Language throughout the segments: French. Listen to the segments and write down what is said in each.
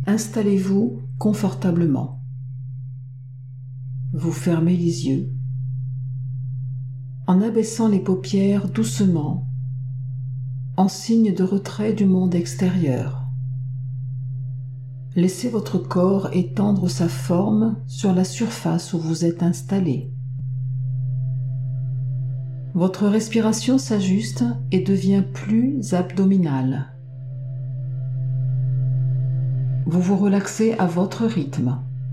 Installez-vous confortablement. Vous fermez les yeux. En abaissant les paupières doucement, en signe de retrait du monde extérieur. Laissez votre corps étendre sa forme sur la surface où vous êtes installé. Votre respiration s'ajuste et devient plus abdominale. Vous vous relaxez à votre rythme.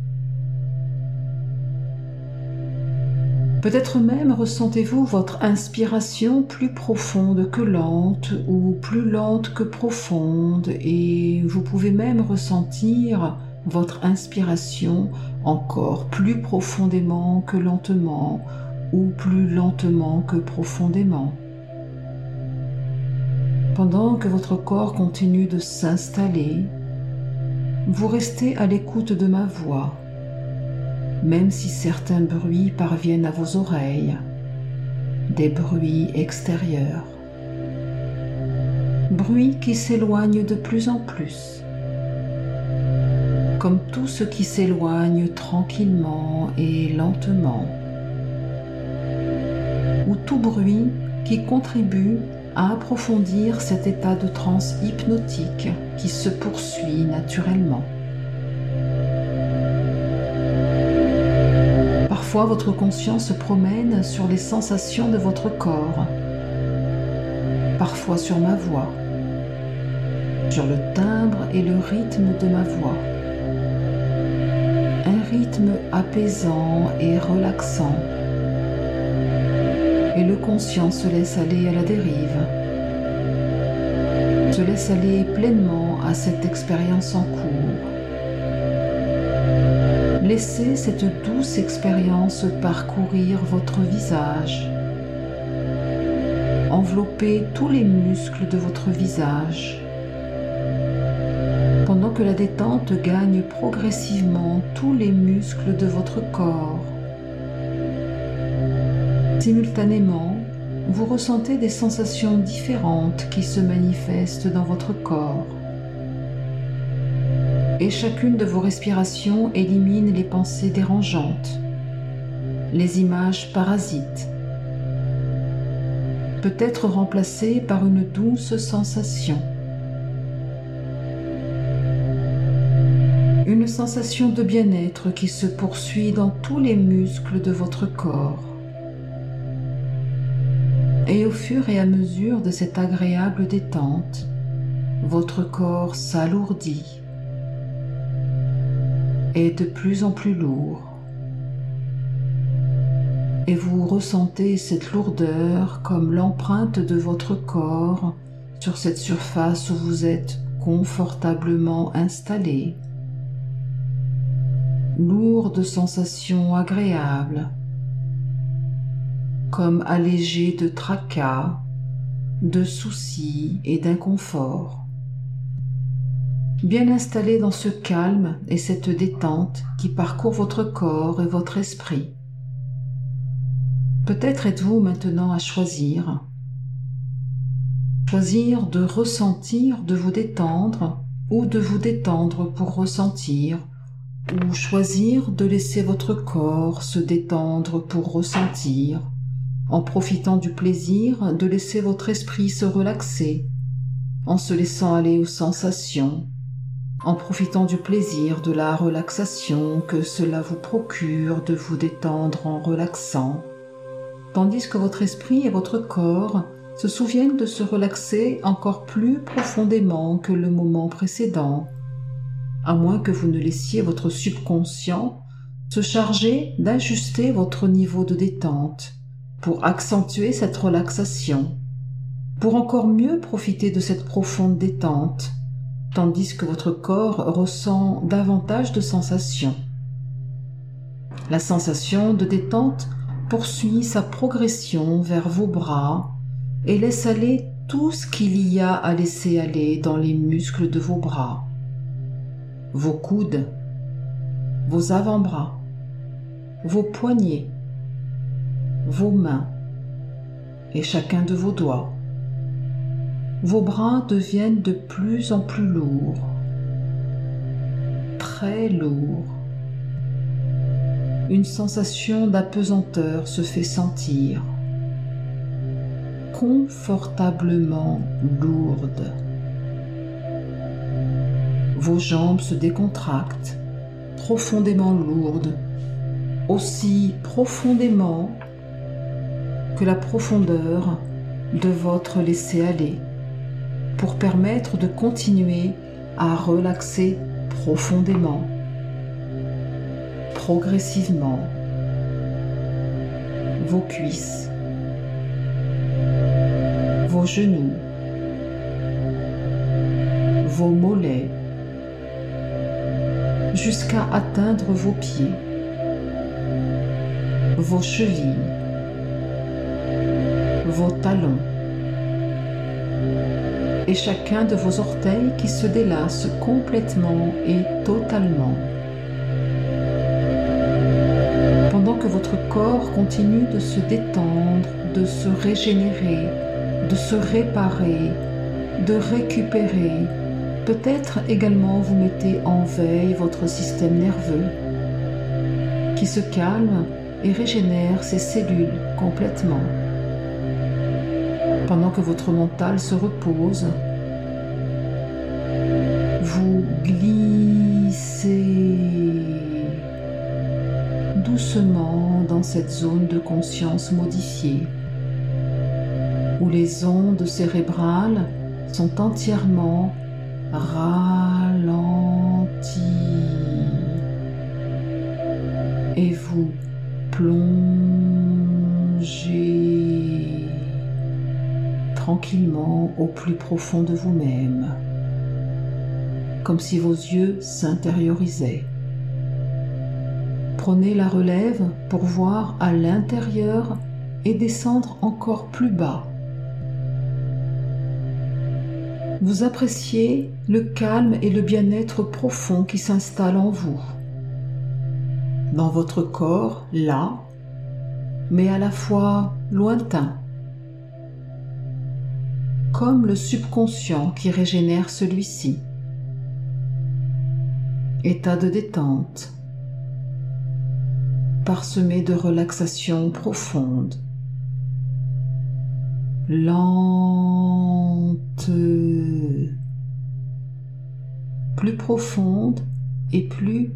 Peut-être même ressentez-vous votre inspiration plus profonde que lente ou plus lente que profonde, et vous pouvez même ressentir votre inspiration encore plus profondément que lentement ou plus lentement que profondément. Pendant que votre corps continue de s'installer, vous restez à l'écoute de ma voix, même si certains bruits parviennent à vos oreilles, des bruits extérieurs, bruits qui s'éloignent de plus en plus, comme tout ce qui s'éloigne tranquillement et lentement, ou tout bruit qui contribue à approfondir cet état de transe hypnotique qui se poursuit naturellement. Parfois, votre conscience se promène sur les sensations de votre corps, parfois sur ma voix, sur le timbre et le rythme de ma voix. Un rythme apaisant et relaxant. Et le conscient se laisse aller à la dérive, se laisse aller pleinement à cette expérience en cours. Laissez cette douce expérience parcourir votre visage, envelopper tous les muscles de votre visage, pendant que la détente gagne progressivement tous les muscles de votre corps. Simultanément, vous ressentez des sensations différentes qui se manifestent dans votre corps. Et chacune de vos respirations élimine les pensées dérangeantes, les images parasites, peut être remplacées par une douce sensation. Une sensation de bien-être qui se poursuit dans tous les muscles de votre corps. Et au fur et à mesure de cette agréable détente, votre corps s'alourdit, est de plus en plus lourd, et vous ressentez cette lourdeur comme l'empreinte de votre corps sur cette surface où vous êtes confortablement installé. Lourde sensation agréable, comme allégé de tracas, de soucis et d'inconfort. Bien installé dans ce calme et cette détente qui parcourt votre corps et votre esprit. Peut-être êtes-vous maintenant à choisir de ressentir, de vous détendre, ou de vous détendre pour ressentir, ou choisir de laisser votre corps se détendre pour ressentir, en profitant du plaisir de laisser votre esprit se relaxer, en se laissant aller aux sensations, en profitant du plaisir de la relaxation que cela vous procure de vous détendre en relaxant, tandis que votre esprit et votre corps se souviennent de se relaxer encore plus profondément que le moment précédent, à moins que vous ne laissiez votre subconscient se charger d'ajuster votre niveau de détente pour accentuer cette relaxation, pour encore mieux profiter de cette profonde détente, tandis que votre corps ressent davantage de sensations. La sensation de détente poursuit sa progression vers vos bras et laisse aller tout ce qu'il y a à laisser aller dans les muscles de vos bras, vos coudes, vos avant-bras, vos poignets, vos mains et chacun de vos doigts. Vos bras deviennent de plus en plus lourds. très lourd. Une sensation d'apesanteur se fait sentir, confortablement lourde. Vos jambes se décontractent, profondément lourdes, aussi profondément que la profondeur de votre laisser-aller, pour permettre de continuer à relaxer profondément, progressivement, vos cuisses, vos genoux, vos mollets, jusqu'à atteindre vos pieds, vos chevilles, vos talons, et chacun de vos orteils qui se délasse complètement et totalement. Pendant que votre corps continue de se détendre, de se régénérer, de se réparer, de récupérer, peut-être également vous mettez en veille votre système nerveux qui se calme et régénère ses cellules complètement. Pendant que votre mental se repose, vous glissez doucement dans cette zone de conscience modifiée, où les ondes cérébrales sont entièrement ralenties et vous plongez tranquillement au plus profond de vous-même, comme si vos yeux s'intériorisaient. Prenez la relève pour voir à l'intérieur et descendre encore plus bas. Vous appréciez le calme et le bien-être profond qui s'installe en vous, dans votre corps, là, mais à la fois lointain, comme le subconscient qui régénère celui-ci. État de détente, parsemé de relaxation profonde, lente, plus profonde et plus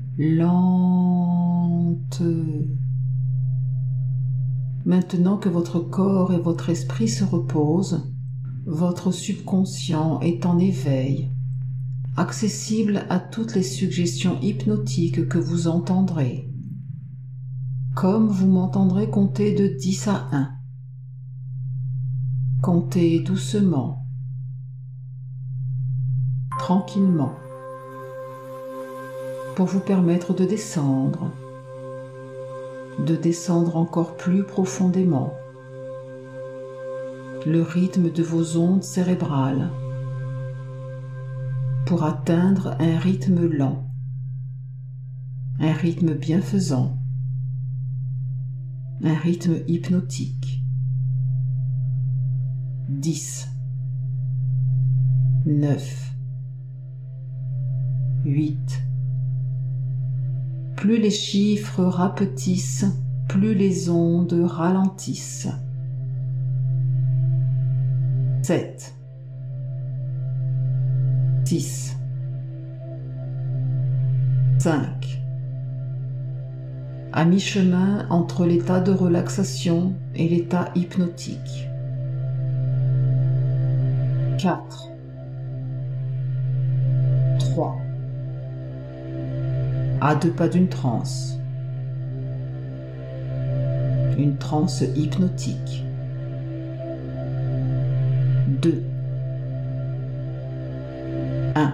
lente. Maintenant que votre corps et votre esprit se reposent, votre subconscient est en éveil, accessible à toutes les suggestions hypnotiques que vous entendrez. Comme vous m'entendrez compter de 10 à 1. Comptez doucement, tranquillement, pour vous permettre de descendre encore plus profondément. Le rythme de vos ondes cérébrales pour atteindre un rythme lent, un rythme bienfaisant, un rythme hypnotique. 10, 9, 8. Plus les chiffres rapetissent, plus les ondes ralentissent. 7, 6, 5. À mi-chemin entre l'état de relaxation et l'état hypnotique. 4, 3. À 2 pas d'une transe. Une transe hypnotique. 2, 1.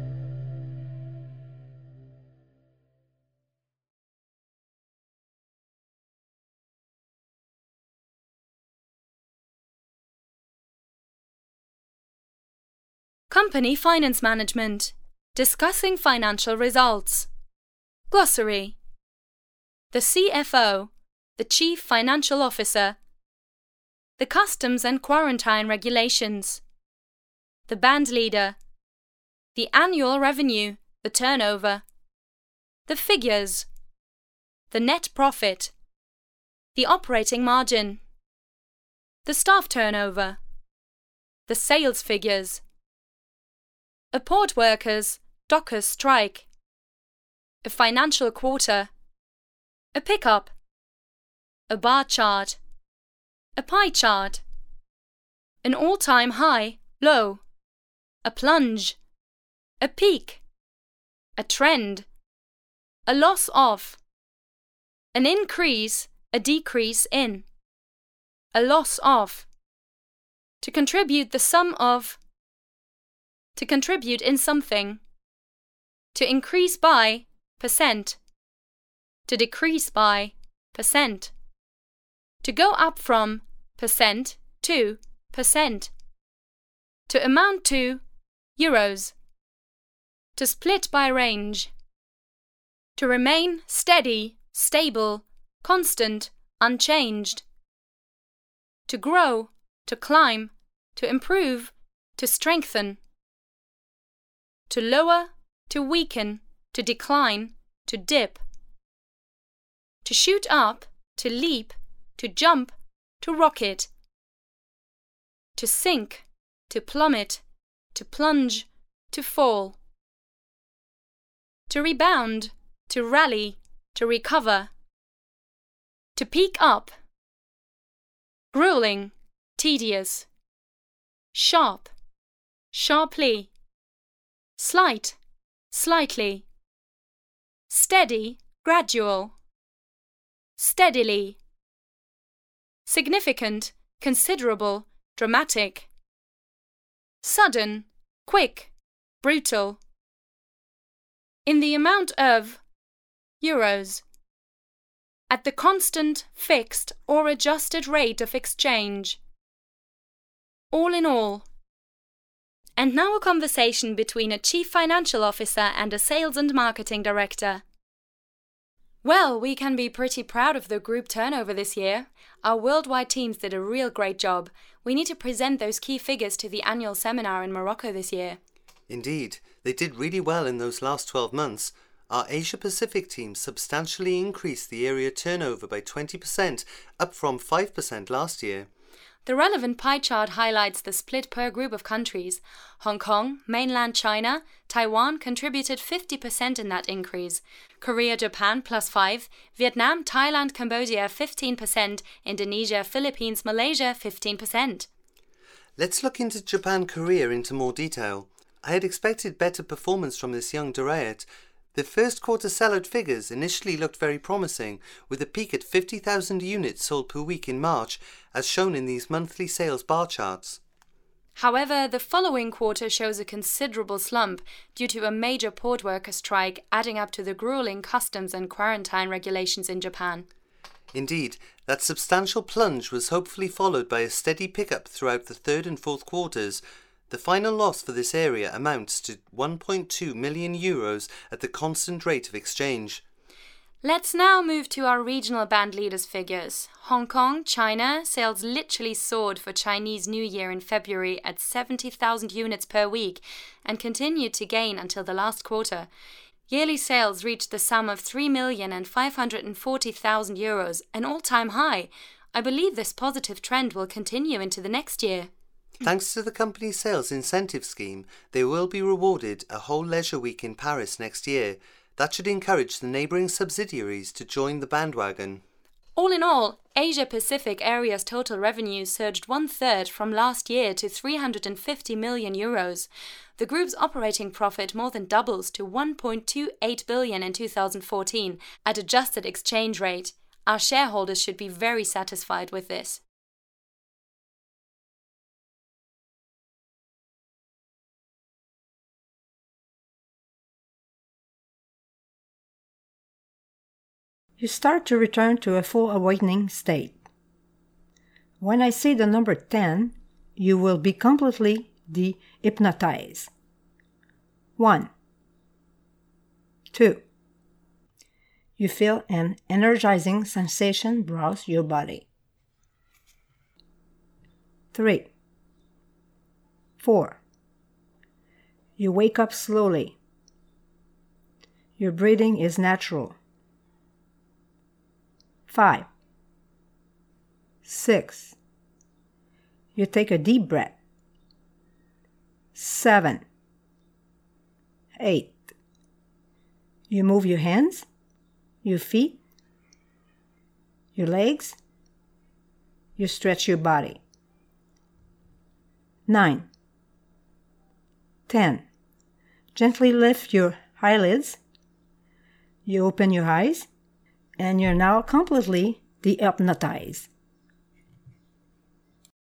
Company Finance Management. Discussing financial results. Glossary. The CFO, the Chief Financial Officer. The Customs and Quarantine Regulations. The Band Leader. The Annual Revenue, the Turnover. The figures. The net profit. The operating margin. The staff turnover. The sales figures. A port workers, dockers strike. A financial quarter. A pickup. A bar chart. A pie chart. An all-time high, low. A plunge. A peak. A trend. A loss of. An increase, a decrease in. A loss of. To contribute the sum of. To contribute in something. To increase by, percent. To decrease by, percent. To go up from, percent, to, percent. To amount to, euros. To split by range. To remain steady, stable, constant, unchanged. To grow, to climb, to improve, to strengthen. To lower, to weaken, to decline, to dip. To shoot up, to leap, to jump, to rocket. To sink, to plummet, to plunge, to fall. To rebound, to rally, to recover. To peak up. Grueling, tedious. Sharp, sharply. Slight, slightly. Steady, gradual. Steadily. Significant, considerable, dramatic. Sudden, quick, brutal. In the amount of euros. At the constant, fixed, or adjusted rate of exchange. All in all. And now a conversation between a chief financial officer and a sales and marketing director. Well, we can be pretty proud of the group turnover this year. Our worldwide teams did a real great job. We need to present those key figures to the annual seminar in Morocco this year. Indeed, they did really well in those last 12 months. Our Asia-Pacific team substantially increased the area turnover by 20%, up from 5% last year. The relevant pie chart highlights the split per group of countries. Hong Kong, mainland China, Taiwan contributed 50% in that increase. Korea, Japan +5%, Vietnam, Thailand, Cambodia 15%, Indonesia, Philippines, Malaysia 15%. Let's look into Japan Korea into more detail. I had expected better performance from this young Durayat. The first quarter sellout figures initially looked very promising, with a peak at 50,000 units sold per week in March, as shown in these monthly sales bar charts. However, the following quarter shows a considerable slump due to a major port worker strike adding up to the grueling customs and quarantine regulations in Japan. Indeed, that substantial plunge was hopefully followed by a steady pickup throughout the third and fourth quarters. The final loss for this area amounts to 1.2 million euros at the constant rate of exchange. Let's now move to our regional band leaders' figures. Hong Kong, China, sales literally soared for Chinese New Year in February at 70,000 units per week and continued to gain until the last quarter. Yearly sales reached the sum of 3,540,000 euros, an all-time high. I believe this positive trend will continue into the next year. Thanks to the company's sales incentive scheme, they will be rewarded a whole leisure week in Paris next year. That should encourage the neighbouring subsidiaries to join the bandwagon. All in all, Asia-Pacific area's total revenue surged 1/3 from last year to 350 million euros. The group's operating profit more than doubles to 1.28 billion in 2014 at adjusted exchange rate. Our shareholders should be very satisfied with this. You start to return to a full awakening state. When I say the number 10, you will be completely de-hypnotized. 1, 2. You feel an energizing sensation browse your body. 3, 4. You wake up slowly. Your breathing is natural. 5, 6. You take a deep breath. 7, 8. You move your hands, your feet, your legs. You stretch your body. 9, 10. Gently lift your eyelids. You open your eyes, and you're now completely dehypnotized.